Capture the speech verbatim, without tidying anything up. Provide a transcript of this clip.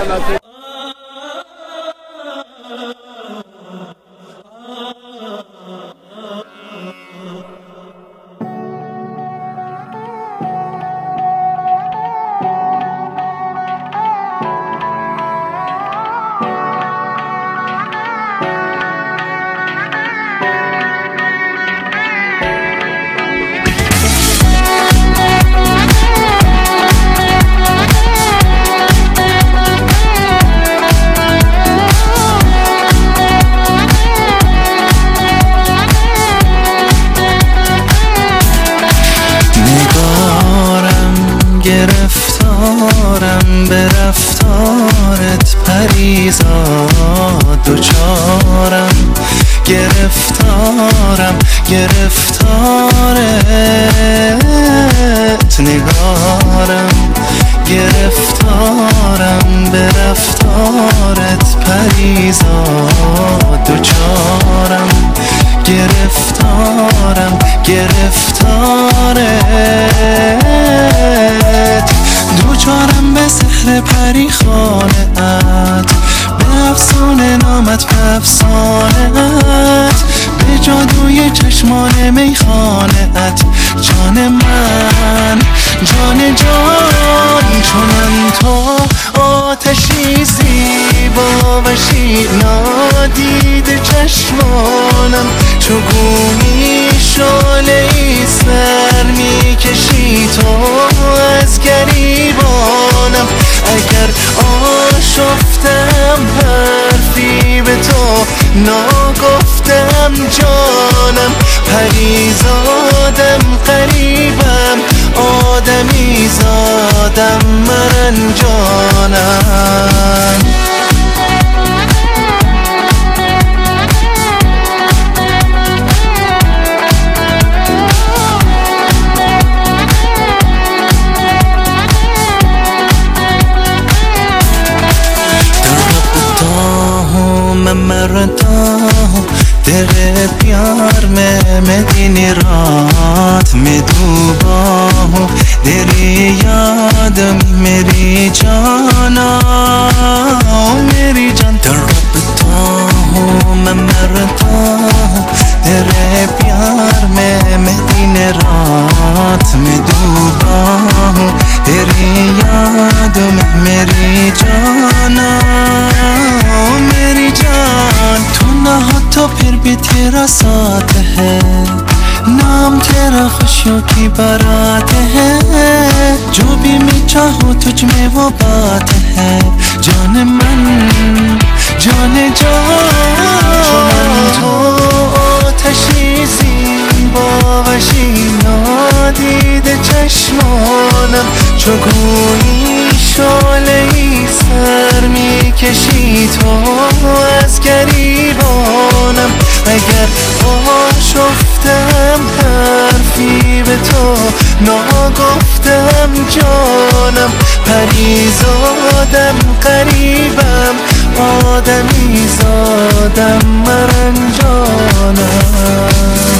گرفتارم به رفتارت پریزاد دوچارم، گرفتارم گرفتارت نگارم، گرفتارم به رفتارت پریزاد دوچارم، گرفتارم گرفتارت دوچارم به سحر پری خانه‌ات، به افسانه نامت به افسانه‌ات، به جادوی چشمان میخانه‌ات. جان من جان جان چونم تو آتشی زیبا و نادید چشمانم، چو گویی شعله‌ای سر میکشی تو از گریبانم. اگر آشفتم حرفی به تو ناگفتم جانم، پریزادم قریبم آدمی زادم من جانم. मैं मरता हूँ तेरे प्यार में, मैं दिन रात में डूबा हूँ तेरी याद में मेरी जाना, मेरी जान तड़पता हूँ मैं मरता हूँ तेरे प्यार में, मैं दिन रात में डूबा हूँ तेरी याद में मेरी जाना, मेरी जान। तू ना हो तो फिर भी तेरा साथ है, नाम तेरा खुशियों की बारात है, जो भी मैं चाहूँ तुझ में वो बात है। जान मन जान जान तो آتشی زیبا و نادید چشمانم، چو گویی شعله‌ای سر میکشی تو از گریبانم. اگر آشفتم حرفی به تو ناگفتم جانم، پریزادم قریبم آدمی زادم من جانم.